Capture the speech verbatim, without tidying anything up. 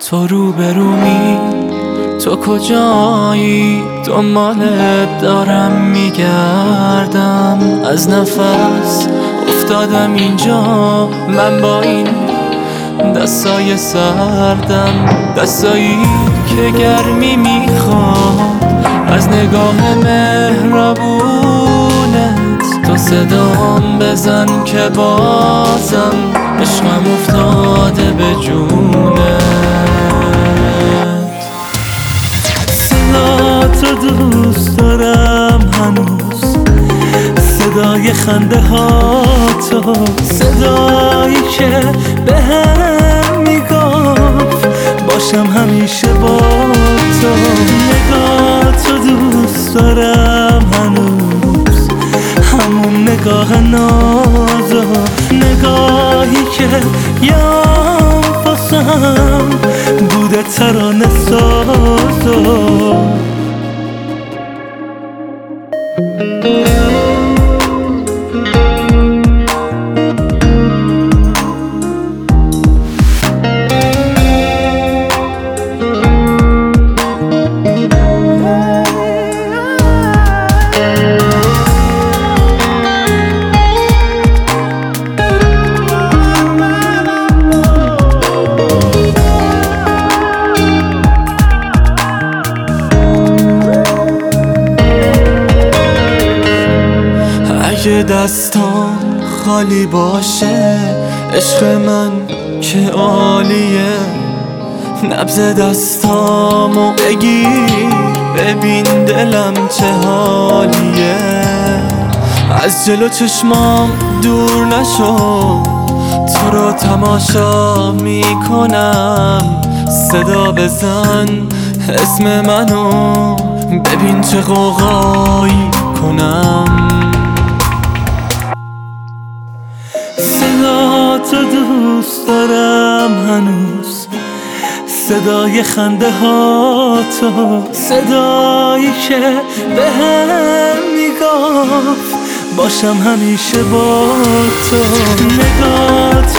تو روبرومی، تو کجایی؟ دنبالت دارم میگردم، از نفس افتادم اینجا من با این دستای سردم، دستایی که گرمی میخواد از نگاه مهربونت. تو صدام بزن که بازم عشقم افتاده به جونت. صدا تو دوست دارم هنوز، صدای خنده ها تو، صدایی که به هم میگفت باشم همیشه با تو. نگاه تو دوست دارم هنوز، همون نگاه نازو، نگاهی که یام واسم بوده ترانه سازو. اگه دستام خالی باشه عشق من که عالیه، نبض دستامو بگیر ببین دلم چه حالیه. از جلو چشمام دور نشو، تو رو تماشا میکنم. صدا بزن اسم منو ببین چه غوغایی کنم. صدا تو دوست دارم هنوز، صدای خنده ها تو، صدایی که به هم میگفت باشم همیشه با تو. نگاه